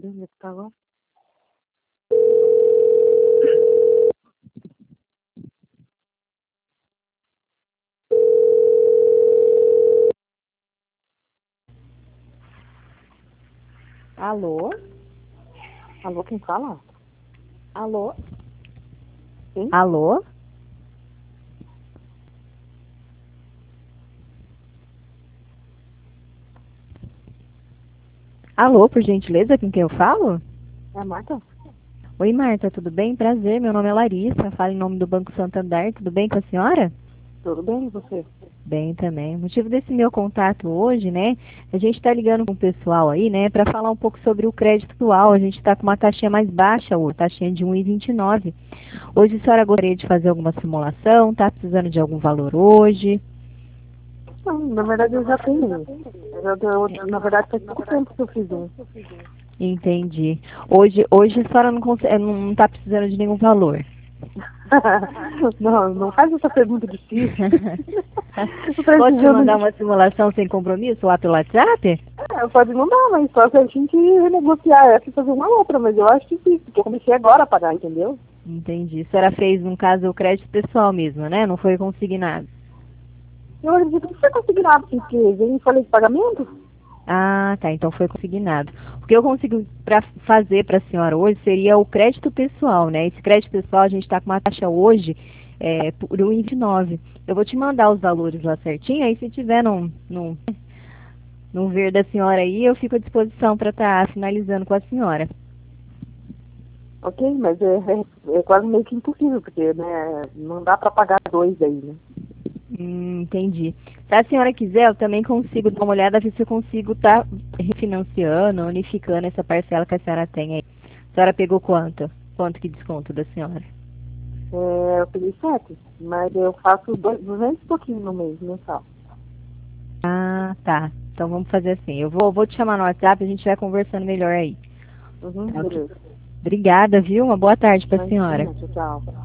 Tá bom? Alô? Alô, quem fala? Alô? Sim? Alô? Alô, por gentileza, com quem eu falo? É a Marta? Oi, Marta, tudo bem? Prazer, meu nome é Larissa, falo em nome do Banco Santander, tudo bem com a senhora? Tudo bem, e você? Bem também. O motivo desse meu contato hoje, né, a gente está ligando com o pessoal aí, né, para falar um pouco sobre o crédito atual. A gente está com uma taxinha mais baixa hoje, taxinha de 1,29. Hoje a senhora gostaria de fazer alguma simulação? Está precisando de algum valor hoje? Não, na verdade eu já tenho. Na verdade faz pouco tempo que eu fiz um. Entendi. Hoje a senhora não está precisando de nenhum valor. Não, não faz essa pergunta difícil. Eu Posso te precisando mandar de... uma simulação sem compromisso lá pelo WhatsApp? pode mandar, mas só se a gente renegociar essa e fazer uma outra, mas eu acho difícil, porque eu comecei agora a pagar, entendeu? Entendi. A senhora fez, no caso, o crédito pessoal mesmo, né? Não foi consignado. Eu acredito que você conseguir nada, porque vem em folha de pagamento. Ah, tá. Então foi consignado. O que eu consigo fazer para a senhora hoje seria o crédito pessoal, né? Esse crédito pessoal a gente está com uma taxa hoje por 1,29. Eu vou te mandar os valores lá certinho, aí se tiver num ver da senhora aí, eu fico à disposição para estar finalizando com a senhora. Ok, mas é quase meio que impossível, porque né, não dá para pagar dois aí, né? Entendi. Se a senhora quiser, eu também consigo dar uma olhada, ver se eu consigo estar refinanciando, unificando essa parcela que a senhora tem aí. A senhora pegou quanto? Quanto que desconto da senhora? Eu peguei 7, mas eu faço 200 e pouquinho no mês, mensal. Ah, tá. Então vamos fazer assim. Eu vou te chamar no WhatsApp e a gente vai conversando melhor aí. Uhum, Tá ok. beleza. Obrigada, viu? Uma boa tarde para a senhora. Imagina, tchau, tchau.